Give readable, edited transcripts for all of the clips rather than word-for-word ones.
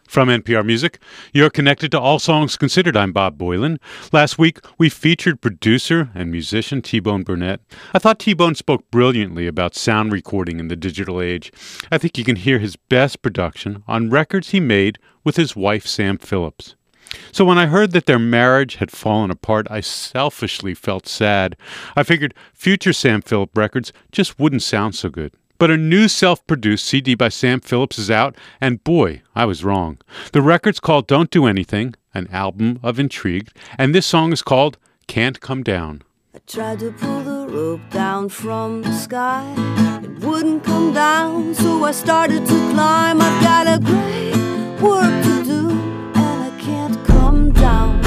From NPR Music, you're connected to All Songs Considered. I'm Bob Boilen. Last week, we featured producer and musician T-Bone Burnett. I thought T-Bone spoke brilliantly about sound recording in the digital age. I think you can hear his best production on records he made with his wife, Sam Phillips. So when I heard that their marriage had fallen apart, I selfishly felt sad. I figured future Sam Phillips records just wouldn't sound so good. But a new self-produced CD by Sam Phillips is out, and boy, I was wrong. The record's called Don't Do Anything, an album of intrigue, and this song is called Can't Come Down. I tried to pull the rope down from the sky. It wouldn't come down, so I started to climb. I've got a great work to do, and I can't come down.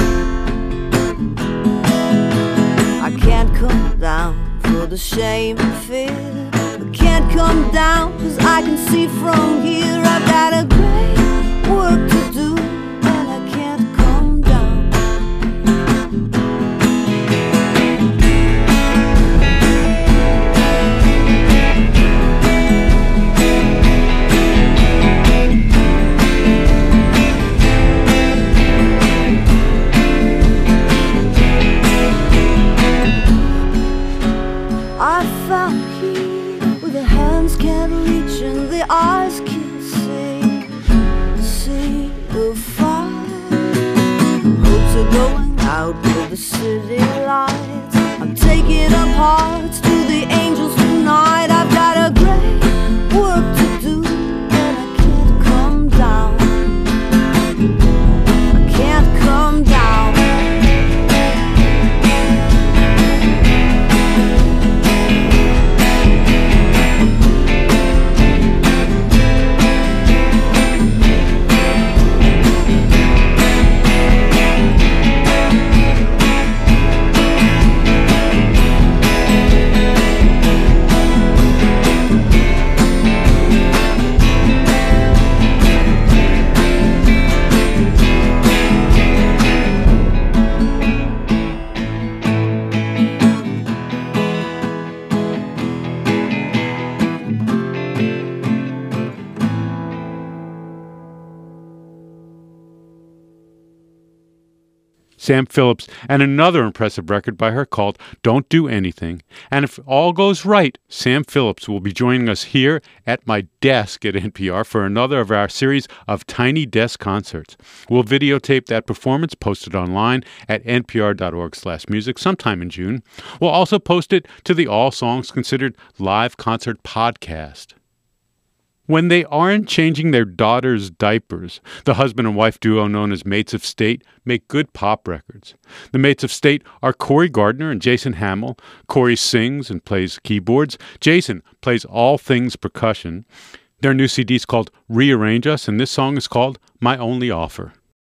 I can't come down for the shame and fear. Can't come down, 'cause I can see from here. I've got a great work to do, and I can't come down. I found can't reach and the eyes can't see the fire. Hopes are going out with the city lights. I'm taking up hearts to the angels tonight. I've got a great work to do, and I can't come down. I can't come down. Sam Phillips, and another impressive record by her called Don't Do Anything. And if all goes right, Sam Phillips will be joining us here at my desk at NPR for another of our series of Tiny Desk concerts. We'll videotape that performance, post it online at npr.org/music sometime in June. We'll also post it to the All Songs Considered live concert podcast. When they aren't changing their daughter's diapers, the husband and wife duo known as Mates of State make good pop records. The Mates of State are Corey Gardner and Jason Hamill. Corey sings and plays keyboards. Jason plays all things percussion. Their new CD is called Rearrange Us, and this song is called My Only Offer.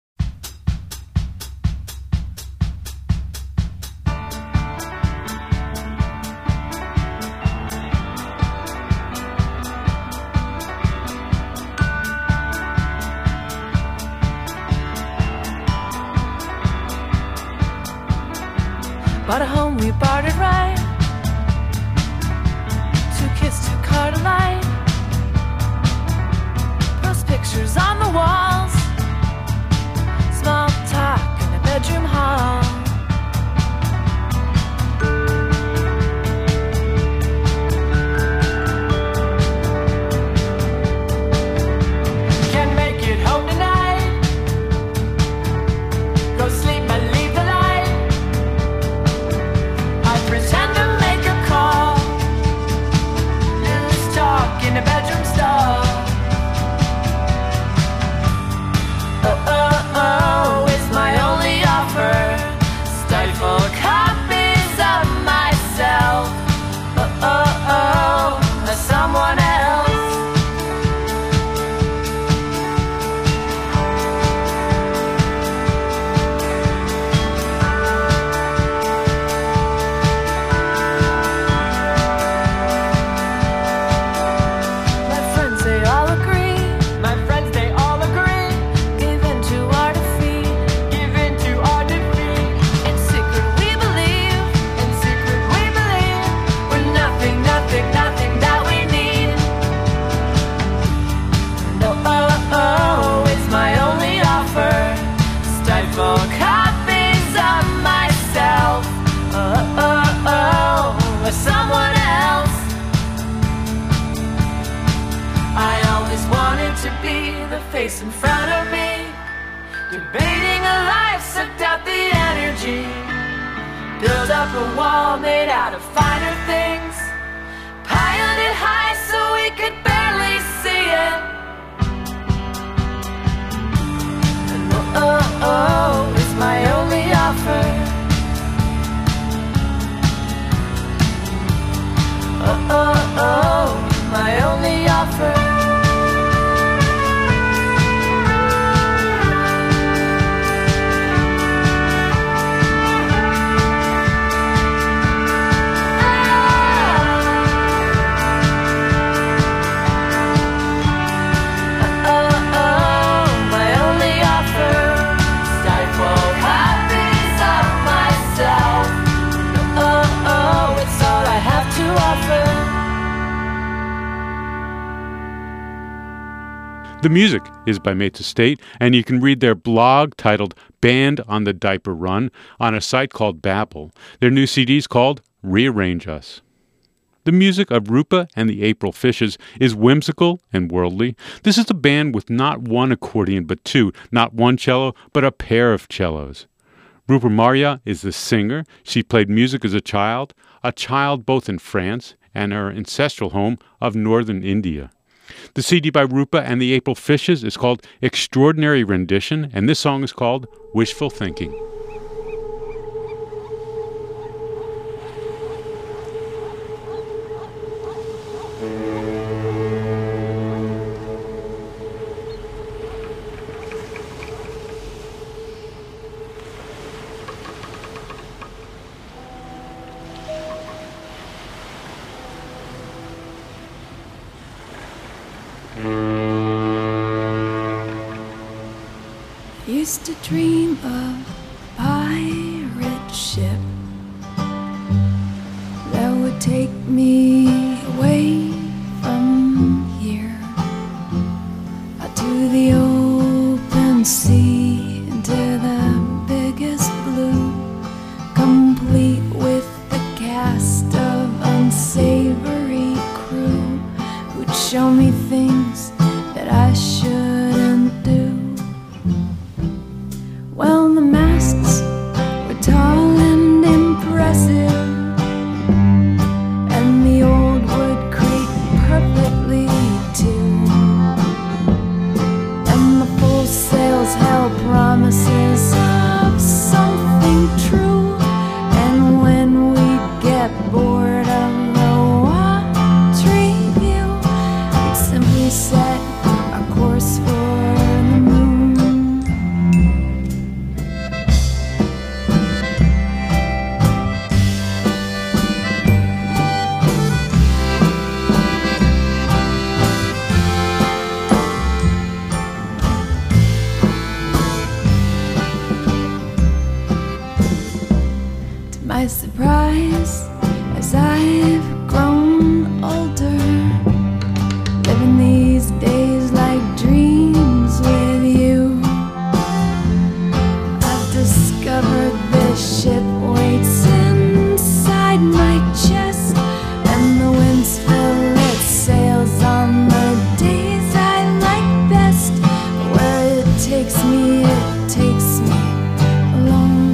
Bought a home, we bartered right. 2 kids, 2 car to light. Post pictures on the walls. Small talk in the bedroom hall. Can't make it home tonight. Go sleep and leave the light. Pretend to make a call. Loose talk in a bedroom stall. face in front of me, debating a life, sucked out the energy, built up a wall made out of finer things, piled it high so we could barely see it. And oh, it's my only offer. Oh, my only offer. The music is by Mates Estate, and you can read their blog titled Band on the Diaper Run on a site called Babbel. Their new CD is called Rearrange Us. The music of Rupa and the April Fishes is whimsical and worldly. This is a band with not one accordion but two, not one cello but a pair of cellos. Rupa Marya is the singer. She played music as a child both in France and her ancestral home of northern India. The CD by Rupa and the April Fishes is called Extraordinary Rendition, and this song is called Wishful Thinking. Used to dream of a pirate ship that would take me away from here, out to the open sea, into the biggest blue, complete with the cast of unsavory crew who'd show me things that I shouldn't do. Well, the masts were tall and impressive, and the old wood creaked perfectly too, and the full sails held promises of something true. And when we'd get bored of the watery view, we'd simply set our course for the moon. My surprise, as I've grown older, living these days like dreams with you, I've discovered this ship waits inside my chest, and the winds fill its sails on the days I like best. Where it takes me along.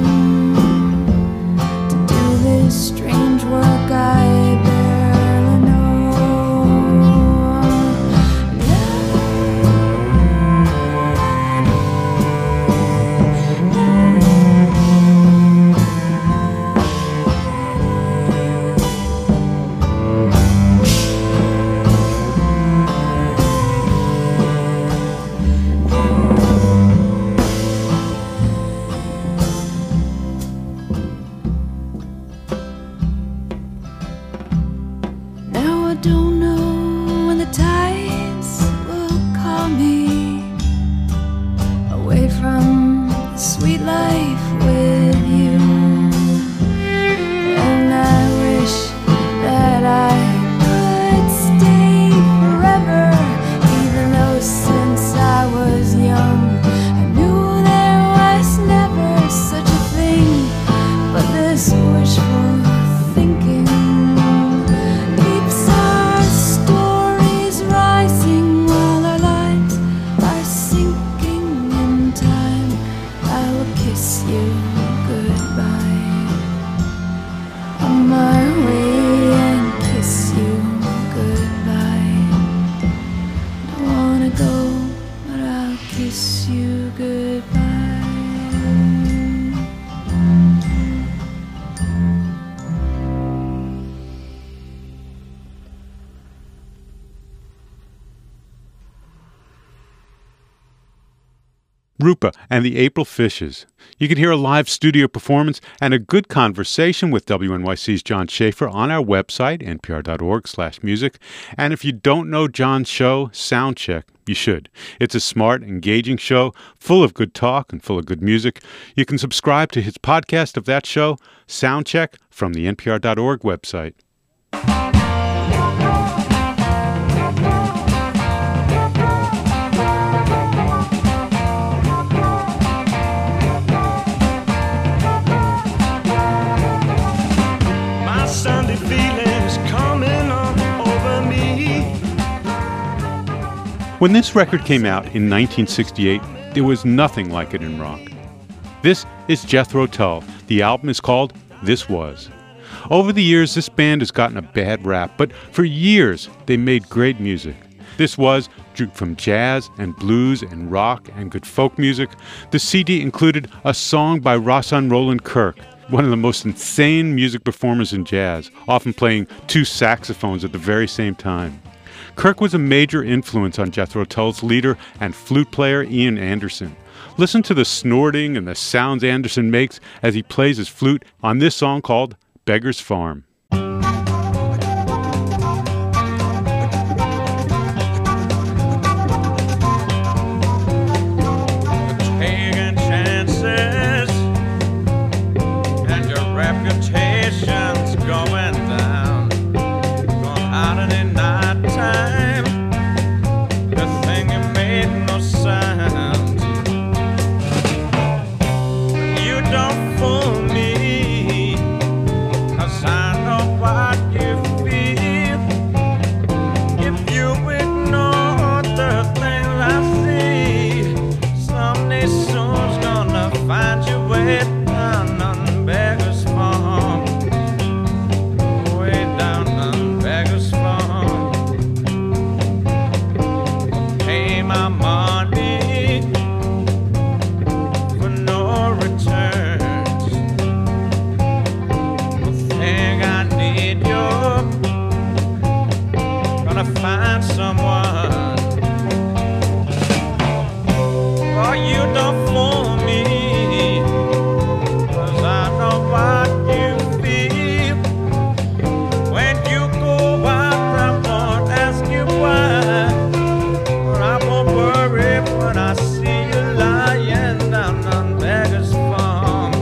Strange work I barely know. Now I don't know when the tides will call me away from the sweet life with you, and I wish that I could stay forever, even though since I was young I knew there was never such a thing, but this wishful thinking keeps our stories rising while our lives are sinking. you goodbye. On my way and kiss you goodbye. Don't wanna go, but I'll kiss you goodbye. Rupa and the April Fishes. You can hear a live studio performance and a good conversation with WNYC's John Schaefer on our website, npr.org/music. And if you don't know John's show, Soundcheck, you should. It's a smart, engaging show, full of good talk and full of good music. You can subscribe to his podcast of that show, Soundcheck, from the npr.org website. Sunday feelings coming up over me. When this record came out in 1968, there was nothing like it in rock. This is Jethro Tull. The album is called This Was. Over the years, this band has gotten a bad rap, but for years, they made great music. This Was drew from jazz and blues and rock and good folk music. The CD included a song by Rahsaan Roland Kirk, one of the most insane music performers in jazz, often playing two saxophones at the very same time. Kirk was a major influence on Jethro Tull's leader and flute player Ian Anderson. Listen to the snorting and the sounds Anderson makes as he plays his flute on this song called Beggar's Farm. Reputation's going down, going out in the night time. The thing you made no sound. You don't fool me, 'cause I know what you feel. If you ignore the things I see, someday soon's gonna find your way down on Beggar's Farm. Way down on Beggar's Farm. Pay my money for no returns. I think I need you. Gonna find someone. Oh, you don't fool me, 'cause I know what you feel. When you go out, I won't ask you why, but I won't worry when I see you lying down on Beggar's Farm.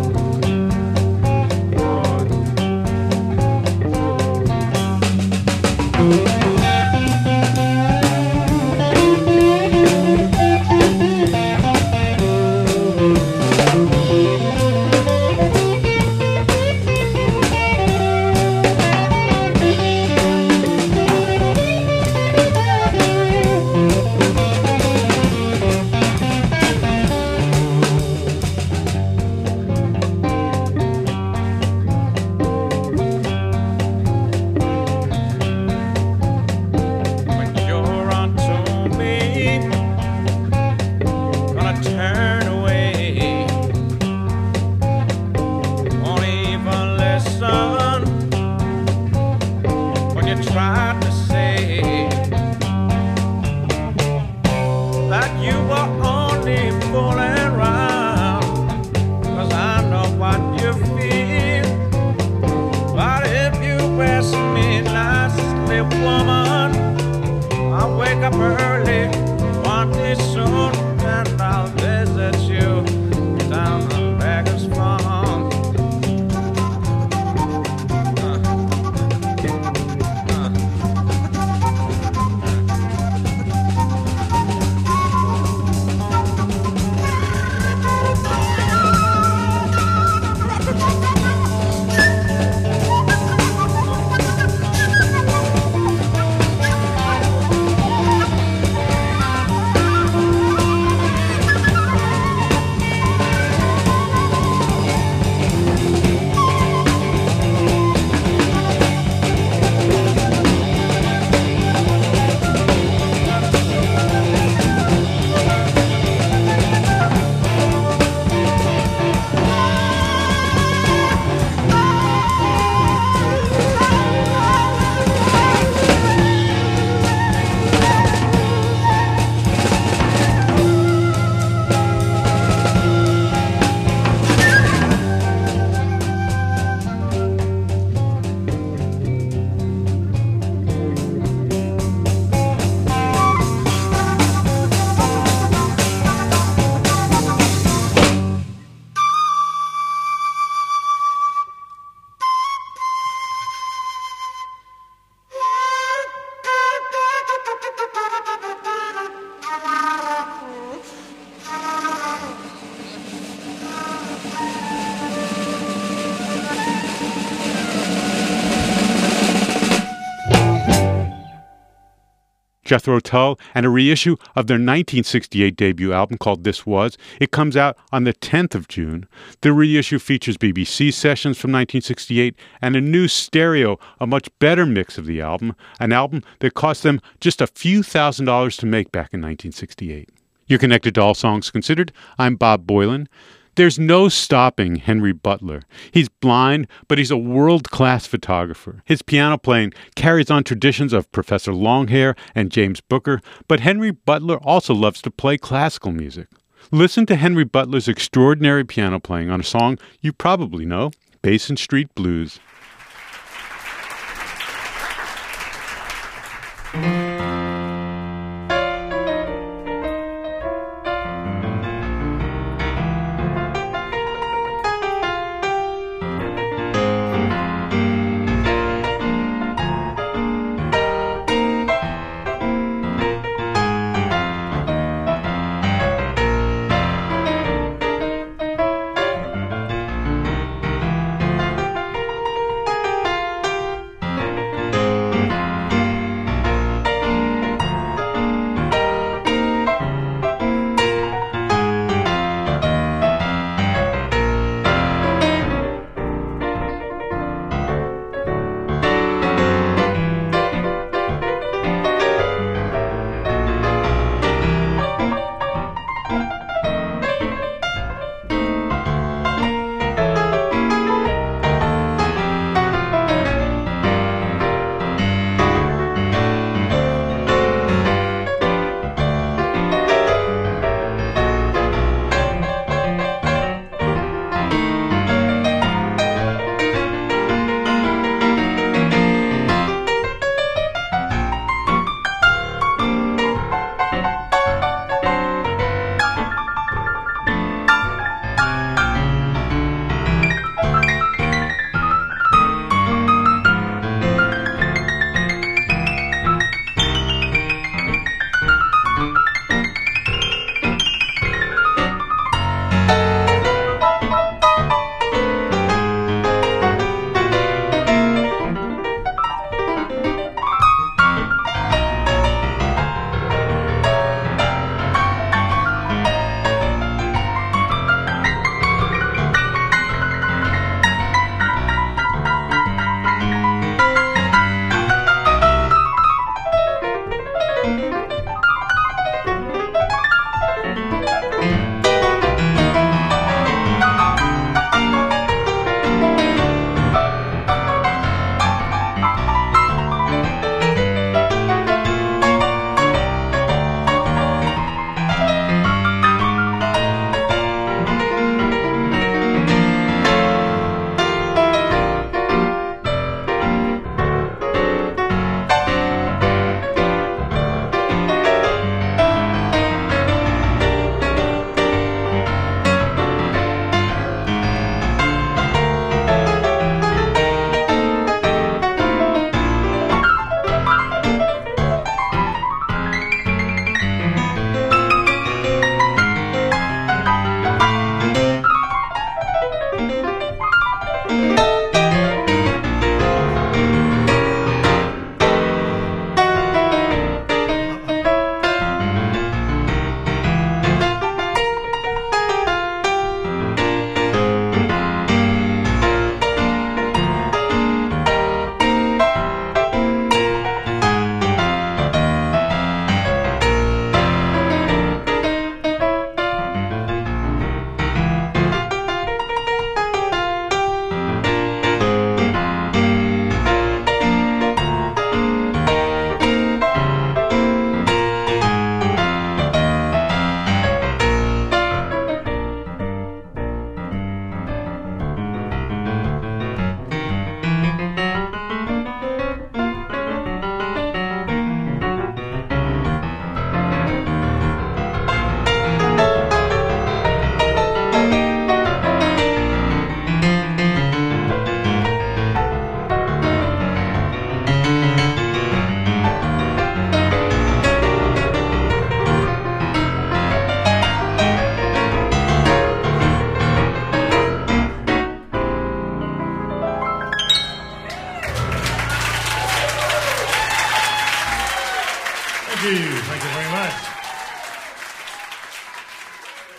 Jethro Tull, and a reissue of their 1968 debut album called This Was. It comes out on the 10th of June. The reissue features BBC sessions from 1968 and a new stereo, a much better mix of the album, an album that cost them just a few $1,000s to make back in 1968. You're connected to All Songs Considered. I'm Bob Boilen. There's no stopping Henry Butler. He's blind, but he's a world-class photographer. His piano playing carries on traditions of Professor Longhair and James Booker, but Henry Butler also loves to play classical music. Listen to Henry Butler's extraordinary piano playing on a song you probably know, Basin Street Blues.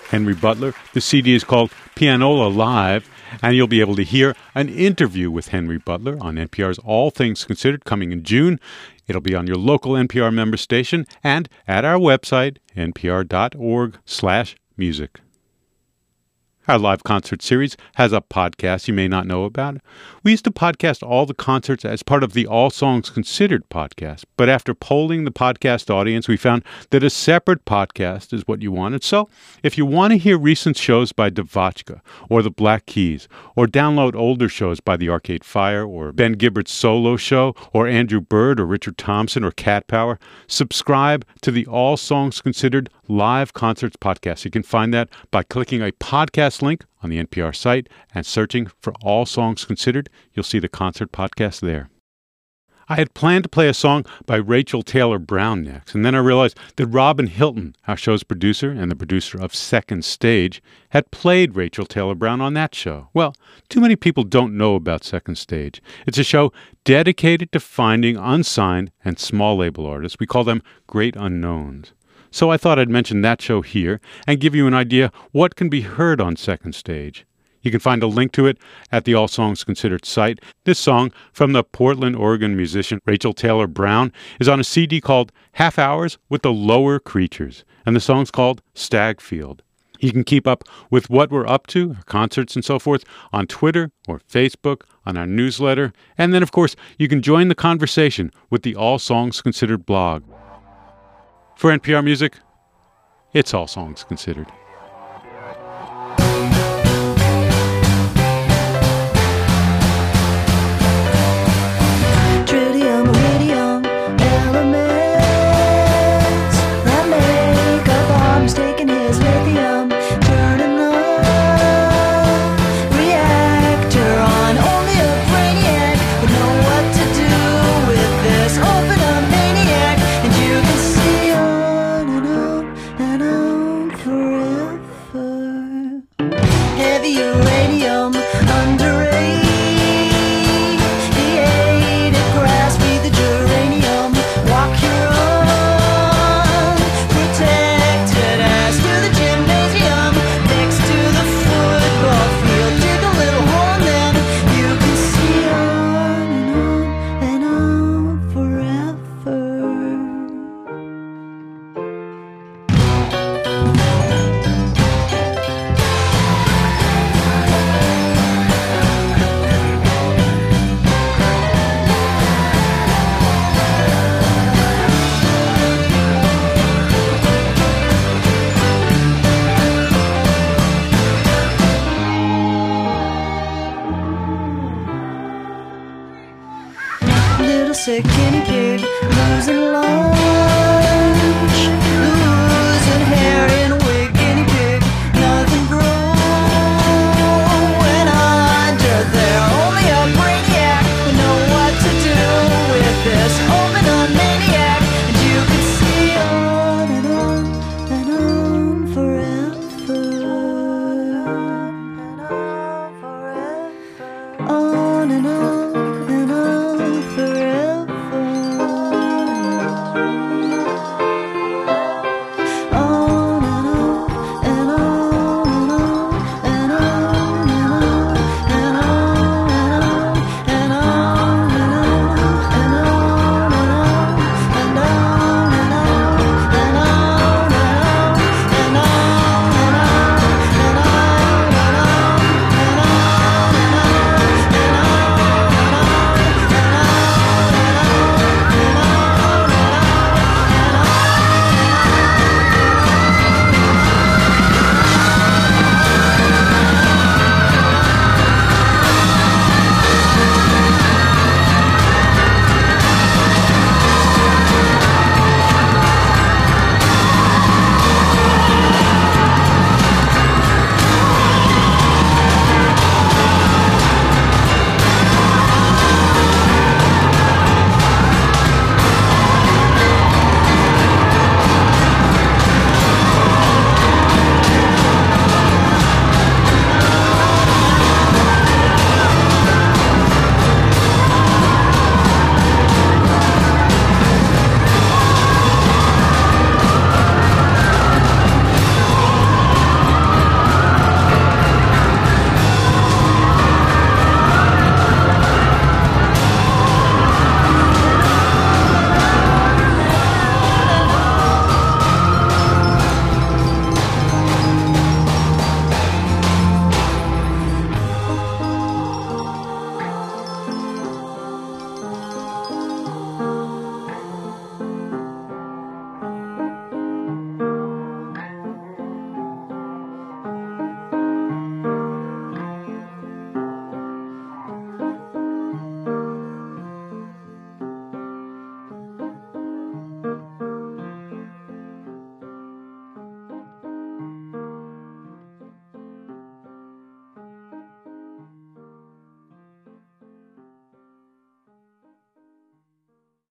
Henry Butler. The CD is called Pianola Live, and you'll be able to hear an interview with Henry Butler on NPR's All Things Considered coming in June. It'll be on your local NPR member station and at our website, npr.org/music. Our live concert series has a podcast you may not know about. We used to podcast all the concerts as part of the All Songs Considered podcast, but after polling the podcast audience, we found that a separate podcast is what you wanted. So, if you want to hear recent shows by Devotchka or the Black Keys, or download older shows by the Arcade Fire, or Ben Gibbert's solo show, or Andrew Bird, or Richard Thompson, or Cat Power, subscribe to the All Songs Considered Live Concerts podcast. You can find that by clicking a podcast link on the NPR site and searching for All Songs Considered. You'll see the concert podcast there. I had planned to play a song by Rachel Taylor Brown next, and then I realized that Robin Hilton, our show's producer and the producer of Second Stage, had played Rachel Taylor Brown on that show. Well, too many people don't know about Second Stage. It's a show dedicated to finding unsigned and small label artists. We call them Great Unknowns. So I thought I'd mention that show here and give you an idea what can be heard on Second Stage. You can find a link to it at the All Songs Considered site. This song from the Portland, Oregon musician Rachel Taylor Brown is on a CD called Half Hours with the Lower Creatures, and the song's called Stagfield. You can keep up with what we're up to, our concerts and so forth, on Twitter or Facebook, on our newsletter, and then, of course, you can join the conversation with the All Songs Considered blog. For NPR Music, it's All Songs Considered. Tritium, iridium, elements that make a bomb, taking his lithium, turning the reactor on. Only a brainiac would know what to do with this. Open a maniac, and you can see on and on forever. Heavy uranium, underrated grass, feed the geranium, walk your own, protected as to the gymnasium, next to the football field, dig a little hole and then you can see on and on forever. Little sick guinea pig losing love.